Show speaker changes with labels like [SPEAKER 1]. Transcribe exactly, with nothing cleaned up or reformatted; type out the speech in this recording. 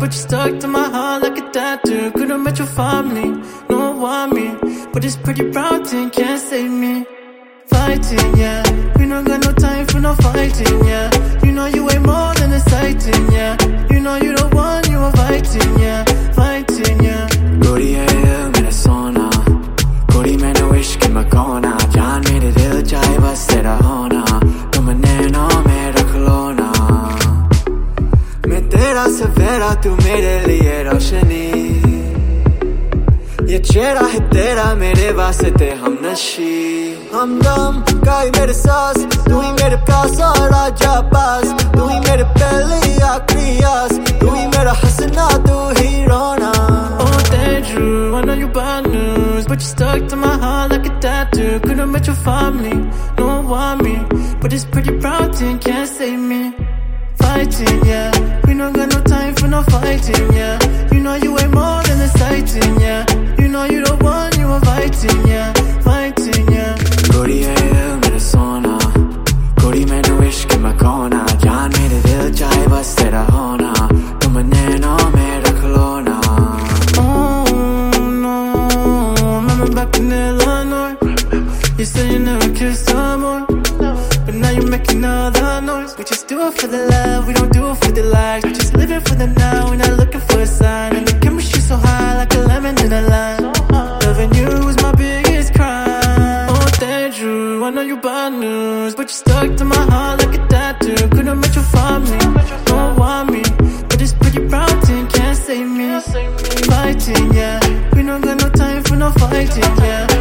[SPEAKER 1] but you stuck to my heart like a tattoo. Could've met your family, no one want me, but this pretty brown thing can't save me. Fighting, yeah, we don't got no time for no fighting, yeah. You know you ain't more than exciting, yeah. You know you the one you are fighting, yeah. Fighting, yeah.
[SPEAKER 2] गोरी है दिल मेरा सोना, गोरी मैंने wish की मैं कोना, जान मेरे दिल चाहे बस तेरा होना, तुम नैनों में रख लो ना। मैं तेरा सवेरा तू मेरे लिए रोशनी, ये चेहरा है तेरा मेरे वास्ते हम नशी। हमदम का ही मेरे सांस, तू ही मेरे प्यास और आजा पास, तू ही मेरे पहली आखिरी आस, तू ही मेरा हंसना तू ही रोना।
[SPEAKER 1] Oh Andrew, I know you bad news, but you stuck to my heart like a tattoo. Could've met your family, no one want me, but this pretty brown thing can't save me. Fighting, yeah, we don't got no time for no fighting, yeah. You know you ain't more than exciting, yeah. You know you the one you are fighting, yeah. Fighting, yeah.
[SPEAKER 2] गोरी है दिल मेरा सोना, गोरी मैंने wish की मैं कोना, जान मेरे दिल चाहे बस तेरा होना, तुम नैनों में रख लो ना।
[SPEAKER 1] Oh no, remember back in Illinois, you said you never kissed someone, but now you're making all the noise. We just do it for the love, we don't do it for the likes. We just living for the now, we're not looking for a sign. And the chemistry so high like a lemon in a lime. Loving you is my biggest crime. Oh Andrew, I know you bad news, but you stuck to my heart like a tattoo. Could've met your family, no one want me, but this pretty brown thing can't save me. Fighting, yeah, we don't got no time for no fighting, yeah.